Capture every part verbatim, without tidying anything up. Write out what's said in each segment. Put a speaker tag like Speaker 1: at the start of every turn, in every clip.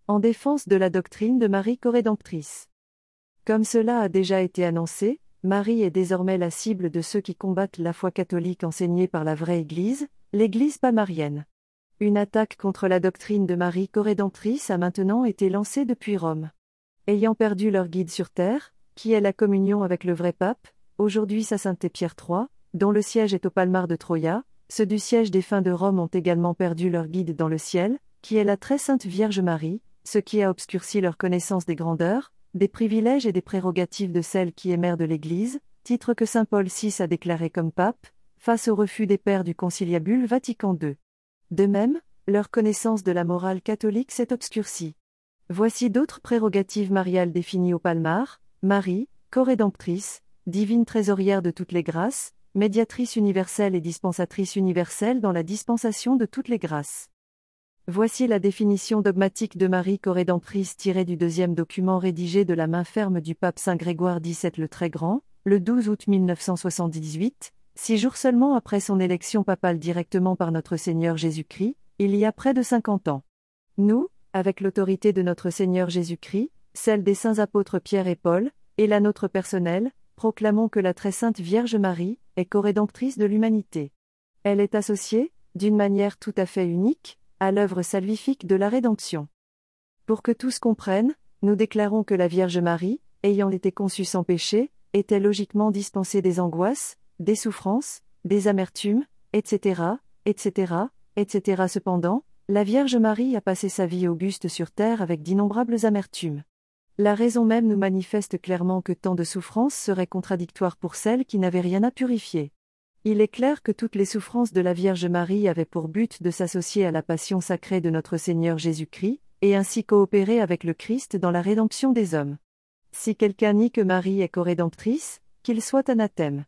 Speaker 1: en défense de la doctrine de Marie corédemptrice. Comme cela a déjà été annoncé, Marie est désormais la cible de ceux qui combattent la foi catholique enseignée par la vraie Église, l'Église palmarienne. Une attaque contre la doctrine de Marie corédemptrice a maintenant été lancée depuis Rome. Ayant perdu leur guide sur terre, qui est la communion avec le vrai pape, aujourd'hui sa sainteté Pierre trois, dont le siège est au Palmar de Troia, ceux du siège des fins de Rome ont également perdu leur guide dans le ciel, qui est la très sainte Vierge Marie, ce qui a obscurci leur connaissance des grandeurs, des privilèges et des prérogatives de celle qui est mère de l'Église, titre que saint Paul six a déclaré comme pape, face au refus des pères du conciliabule Vatican deux. De même, leur connaissance de la morale catholique s'est obscurcie. Voici d'autres prérogatives mariales définies au Palmar: Marie, corédemptrice, divine trésorière de toutes les grâces, médiatrice universelle et dispensatrice universelle dans la dispensation de toutes les grâces. Voici la définition dogmatique de Marie corédemptrice tirée du deuxième document rédigé de la main ferme du pape Saint Grégoire dix-sept le Très Grand, le douze août mille neuf cent soixante-dix-huit, six jours seulement après son élection papale directement par notre Seigneur Jésus-Christ, il y a près de cinquante ans. Nous, avec l'autorité de notre Seigneur Jésus-Christ, celle des saints apôtres Pierre et Paul, et la nôtre personnelle, proclamons que la très sainte Vierge Marie est corédemptrice de l'humanité. Elle est associée, d'une manière tout à fait unique, à l'œuvre salvifique de la rédemption. Pour que tous comprennent, nous déclarons que la Vierge Marie, ayant été conçue sans péché, était logiquement dispensée des angoisses, des souffrances, des amertumes, et cetera, et cetera, et cetera. Cependant, la Vierge Marie a passé sa vie auguste sur terre avec d'innombrables amertumes. La raison même nous manifeste clairement que tant de souffrances seraient contradictoires pour celle qui n'avait rien à purifier. Il est clair que toutes les souffrances de la Vierge Marie avaient pour but de s'associer à la passion sacrée de notre Seigneur Jésus-Christ, et ainsi coopérer avec le Christ dans la rédemption des hommes. Si quelqu'un nie que Marie est corédemptrice, qu'il soit anathème.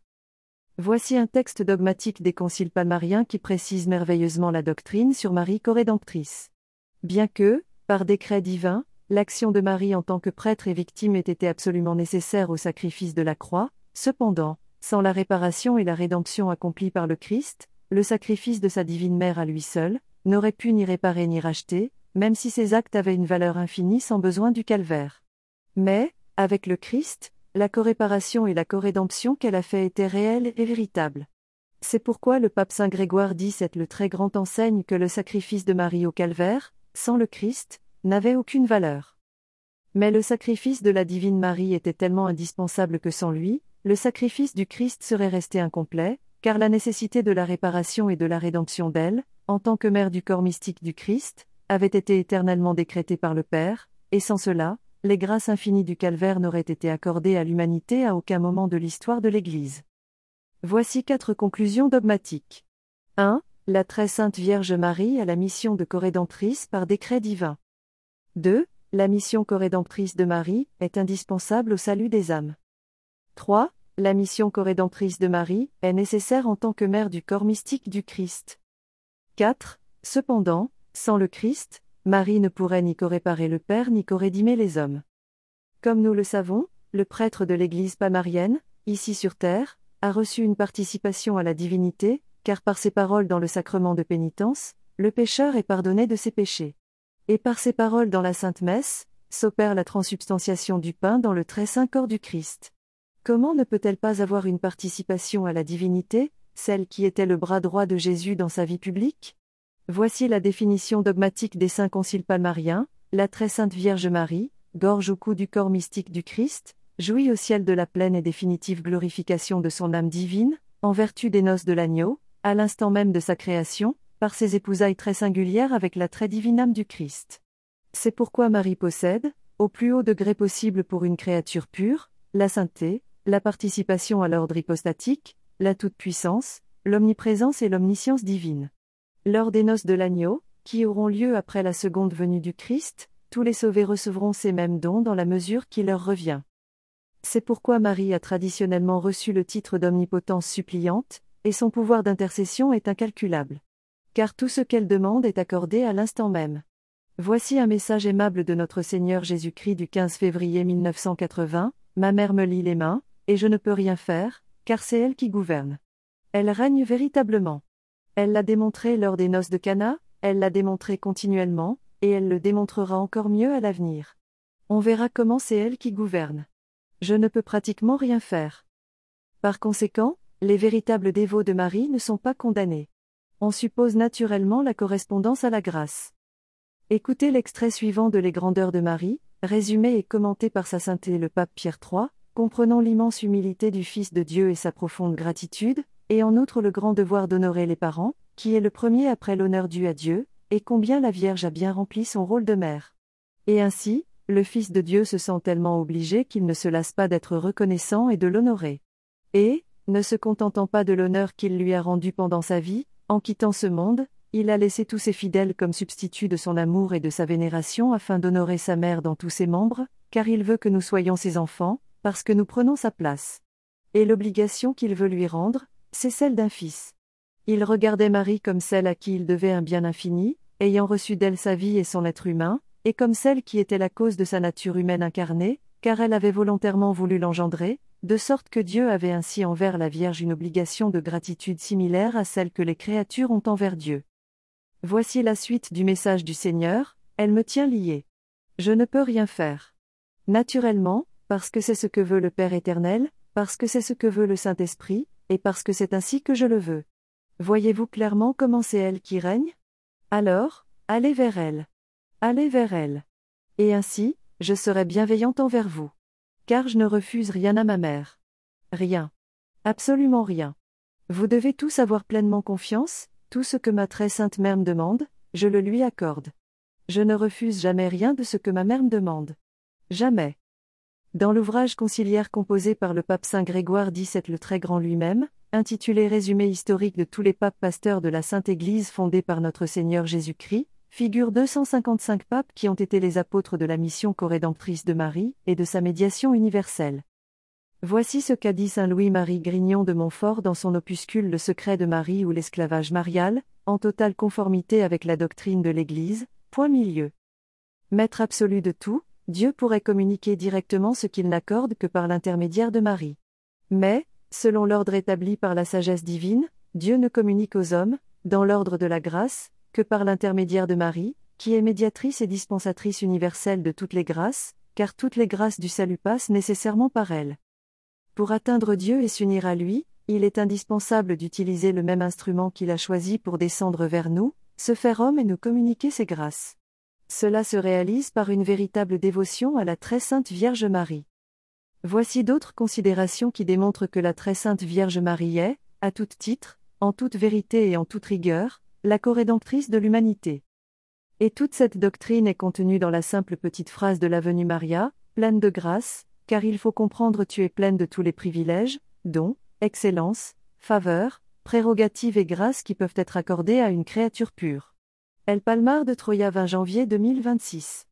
Speaker 1: Voici un texte dogmatique des conciles palmariens qui précise merveilleusement la doctrine sur Marie corédemptrice. Bien que, par décret divin, l'action de Marie en tant que prêtre et victime ait été absolument nécessaire au sacrifice de la croix, cependant, sans la réparation et la rédemption accomplies par le Christ, le sacrifice de sa divine mère à lui seul, n'aurait pu ni réparer ni racheter, même si ses actes avaient une valeur infinie sans besoin du calvaire. Mais, avec le Christ, la coréparation et la corédemption qu'elle a fait étaient réelles et véritables. C'est pourquoi le pape Saint Grégoire dix-sept le Très Grand enseigne que le sacrifice de Marie au calvaire, sans le Christ, n'avait aucune valeur. Mais le sacrifice de la divine Marie était tellement indispensable que sans lui, le sacrifice du Christ serait resté incomplet, car la nécessité de la réparation et de la rédemption d'elle, en tant que mère du corps mystique du Christ, avait été éternellement décrétée par le Père, et sans cela, les grâces infinies du calvaire n'auraient été accordées à l'humanité à aucun moment de l'histoire de l'Église. Voici quatre conclusions dogmatiques. un. La très sainte Vierge Marie a la mission de corédemptrice par décret divin. deux. La mission corédemptrice de Marie est indispensable au salut des âmes. trois. La mission corédemptrice de Marie est nécessaire en tant que mère du corps mystique du Christ. quatre. Cependant, sans le Christ, Marie ne pourrait ni coréparer le Père ni corédimer les hommes. Comme nous le savons, le prêtre de l'Église palmarienne, ici sur terre, a reçu une participation à la divinité, car par ses paroles dans le sacrement de pénitence, le pécheur est pardonné de ses péchés. Et par ses paroles dans la Sainte Messe, s'opère la transsubstantiation du pain dans le très saint corps du Christ. Comment ne peut-elle pas avoir une participation à la divinité, celle qui était le bras droit de Jésus dans sa vie publique ? Voici la définition dogmatique des saints conciles palmariens: la très sainte Vierge Marie, gorge au cou du corps mystique du Christ, jouit au ciel de la pleine et définitive glorification de son âme divine, en vertu des noces de l'agneau, à l'instant même de sa création, par ses épousailles très singulières avec la très divine âme du Christ. C'est pourquoi Marie possède, au plus haut degré possible pour une créature pure, la sainteté, la participation à l'ordre hypostatique, la toute-puissance, l'omniprésence et l'omniscience divine. Lors des noces de l'agneau, qui auront lieu après la seconde venue du Christ, tous les sauvés recevront ces mêmes dons dans la mesure qui leur revient. C'est pourquoi Marie a traditionnellement reçu le titre d'omnipotence suppliante, et son pouvoir d'intercession est incalculable. Car tout ce qu'elle demande est accordé à l'instant même. Voici un message aimable de notre Seigneur Jésus-Christ du quinze février mille neuf cent quatre-vingts, « Ma mère me lie les mains, et je ne peux rien faire, car c'est elle qui gouverne. Elle règne véritablement. Elle l'a démontré lors des noces de Cana, elle l'a démontré continuellement, et elle le démontrera encore mieux à l'avenir. On verra comment c'est elle qui gouverne. Je ne peux pratiquement rien faire. Par conséquent, les véritables dévots de Marie ne sont pas condamnés. On suppose naturellement la correspondance à la grâce. Écoutez l'extrait suivant de Les Grandeurs de Marie, résumé et commenté par Sa Sainteté le Pape Pierre trois, comprenant l'immense humilité du Fils de Dieu et sa profonde gratitude, et en outre le grand devoir d'honorer les parents, qui est le premier après l'honneur dû à Dieu, et combien la Vierge a bien rempli son rôle de mère. Et ainsi, le Fils de Dieu se sent tellement obligé qu'il ne se lasse pas d'être reconnaissant et de l'honorer. Et, ne se contentant pas de l'honneur qu'il lui a rendu pendant sa vie, en quittant ce monde, il a laissé tous ses fidèles comme substitut de son amour et de sa vénération afin d'honorer sa mère dans tous ses membres, car il veut que nous soyons ses enfants, parce que nous prenons sa place. Et l'obligation qu'il veut lui rendre, c'est celle d'un fils. Il regardait Marie comme celle à qui il devait un bien infini, ayant reçu d'elle sa vie et son être humain, et comme celle qui était la cause de sa nature humaine incarnée, car elle avait volontairement voulu l'engendrer, de sorte que Dieu avait ainsi envers la Vierge une obligation de gratitude similaire à celle que les créatures ont envers Dieu. Voici la suite du message du Seigneur, elle me tient liée. Je ne peux rien faire. Naturellement, parce que c'est ce que veut le Père éternel, parce que c'est ce que veut le Saint-Esprit, et parce que c'est ainsi que je le veux. Voyez-vous clairement comment c'est elle qui règne ? Alors, allez vers elle. Allez vers elle. Et ainsi, je serai bienveillante envers vous. Car je ne refuse rien à ma mère. Rien. Absolument rien. Vous devez tous avoir pleinement confiance, tout ce que ma très sainte mère me demande, je le lui accorde. Je ne refuse jamais rien de ce que ma mère me demande. Jamais. Dans l'ouvrage conciliaire composé par le pape Saint Grégoire dix-sept le Très Grand lui-même, intitulé Résumé historique de tous les papes pasteurs de la Sainte Église fondée par notre Seigneur Jésus-Christ, figurent deux cent cinquante-cinq papes qui ont été les apôtres de la mission corédemptrice de Marie et de sa médiation universelle. Voici ce qu'a dit saint Louis-Marie Grignon de Montfort dans son opuscule Le secret de Marie ou l'esclavage marial, en totale conformité avec la doctrine de l'Église, point milieu. Maître absolu de tout, Dieu pourrait communiquer directement ce qu'il n'accorde que par l'intermédiaire de Marie. Mais, selon l'ordre établi par la sagesse divine, Dieu ne communique aux hommes, dans l'ordre de la grâce, que par l'intermédiaire de Marie, qui est médiatrice et dispensatrice universelle de toutes les grâces, car toutes les grâces du salut passent nécessairement par elle. Pour atteindre Dieu et s'unir à lui, il est indispensable d'utiliser le même instrument qu'il a choisi pour descendre vers nous, se faire homme et nous communiquer ses grâces. Cela se réalise par une véritable dévotion à la très sainte Vierge Marie. Voici d'autres considérations qui démontrent que la très sainte Vierge Marie est, à tout titre, en toute vérité et en toute rigueur, la corédemptrice de l'humanité. Et toute cette doctrine est contenue dans la simple petite phrase de l'Avenue Maria, pleine de grâce, car il faut comprendre tu es pleine de tous les privilèges, dons, excellences, faveurs, prérogatives et grâces qui peuvent être accordées à une créature pure. El Palmar de Troya vingt janvier deux mille vingt-six.